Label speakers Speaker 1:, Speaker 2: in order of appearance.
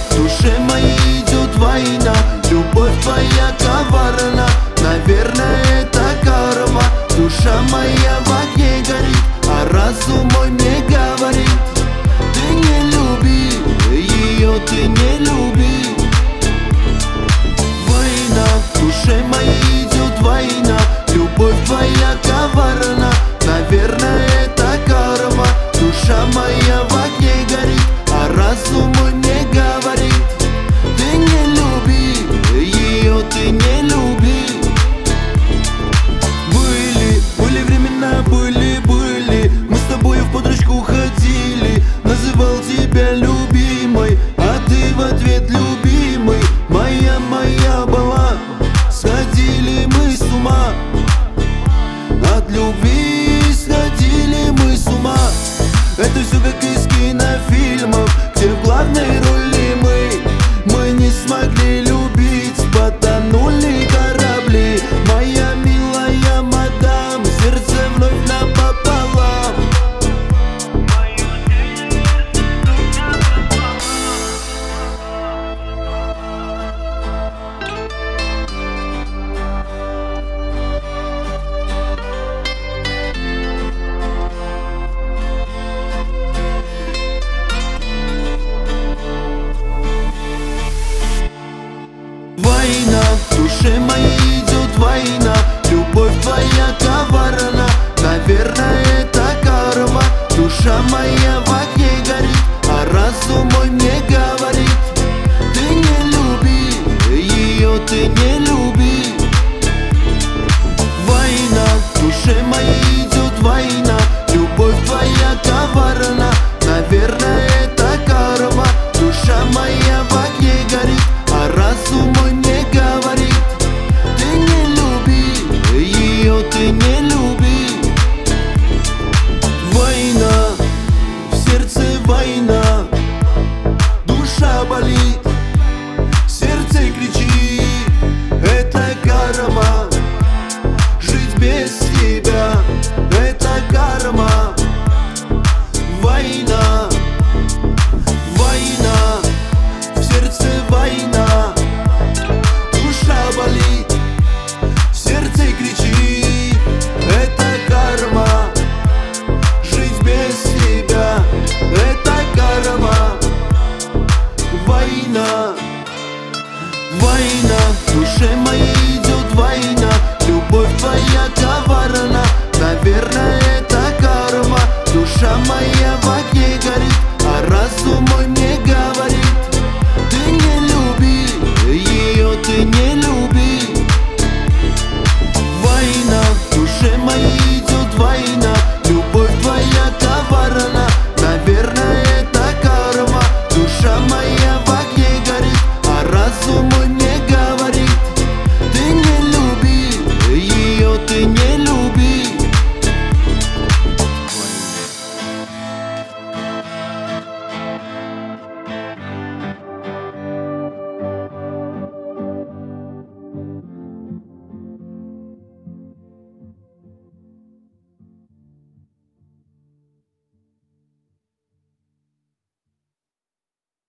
Speaker 1: в душе моей идет война. Любовь твоя коварна, наверное, это карма. Душа моя в огне горит, а разум мой мне говорит: ты не люби ее, ты не люби. Война, в душе моей идет война. Любовь твоя коварна, наверное, это карма. Душа моя в огне горит, а разум мой мне говорит: ты не люби ее, ты не люби. Были времена, были мы с тобой в подружку ходили. Называл тебя любимой, а ты в ответ любимый. Моя была, сходили мы с ума. От любви сходили мы с ума. Это все как из кинофильмов, где в главной роли мы не смогли любить, потонули корабли. Моя милая мадам, сердце вновь напополам. Война, в душе моей идет война. Любовь твоя коварна, наверное, это карма. Душа моя в огне горит, а разум мой мне говорит: ты не люби ее, ты не люби. Война, в душе моей идет война. Любовь твоя коварна, наверное, это карма. Душа моя в огне горит, а разум мой мне говорит: ты не люби ее, ты не люби. Война, в сердце война. Душа болит, сердце кричит: это карма. Жить без тебя — это карма. Война, война, в сердце война. Душа болит, сердце кричит: это карма. Жить без тебя — это карма. Война, война, в душе моей идет война. Любовь твоя коварна, наверное, это карма. Душа моя в огне